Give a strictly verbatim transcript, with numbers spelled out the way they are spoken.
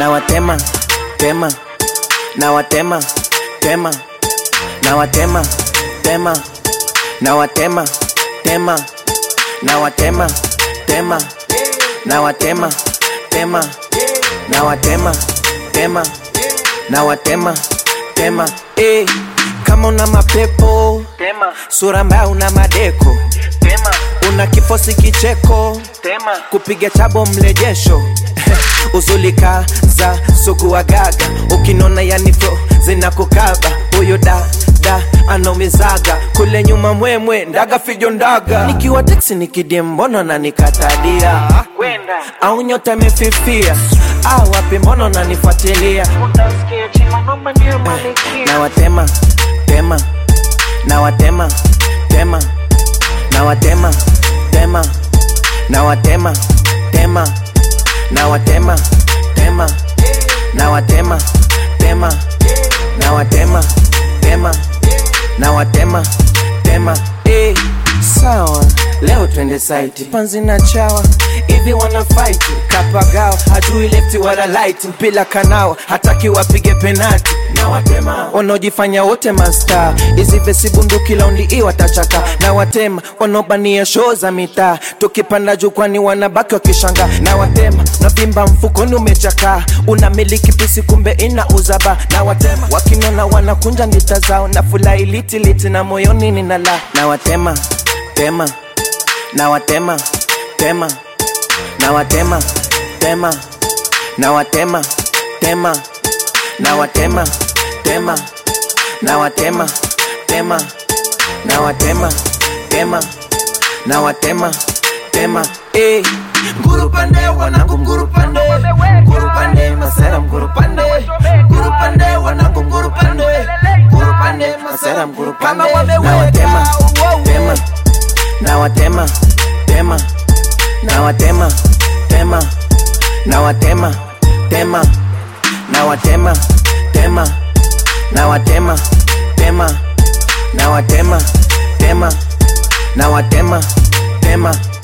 nawatema, tema, nawatema, tema, nawatema, tema, nawatema, tema, nawatema, tema, nawatema, tema, nawatema, tema, nawatema, tema, eh. Kama una mapepo tema, sura mbaya una madeko tema, una kifosi kicheko tema, kupiga chabo mlejesho uzulika za sugu wa gaga, ukinona yani flow zinakukaba, huyo da da anomizaga, kule nyuma mwemwe ndaga fijo ndaga, nikiwa taxi nikidimbono na nikatadia kwenda, au nyota mefifia, au wapi mbono na nifuatilia, utasikia chima nomba niyo malikia, nawatema, tema, nawatema, tema, nawatema, tema, nawatema, tema, nawatema, tema, nawatema, tema, nawatema, tema, nawatema, tema, eh. Sawa, leo twende site, panzi na chawa, hivi wana fight, kapagao, hajui lefti wala light, mpila kanao, hataki wapige penalty, nawatema, wanaojifanya wote master, hizi vesi bunduki laundi i watachaka, nawatema, wanobania show za mitaa, tukipanda jukwani wanabaki wakishanga, nawatema, navimba mfukoni umechaka, unamiliki pisi kumbe ina uzaba, nawatema, wakinona wanakunja ndita zao, na fulai liti liti na moyoni ninala, nawatema, tema, nawatema, tema, nawatema, tema, nawatema, tema, nawatema, tema, nawatema, tema, nawatema, tema, nawatema, tema, eh. Nguru pande wanangu nguru pande, nguru pande masera nguru pande, nguru pande wanangu nguru pande, nguru pande masera nguru pande, nawatema, tema, nawatema, tema, nawatema, tema, nawatema, tema, nawatema, tema, nawatema, tema, nawatema, tema, nawatema, tema.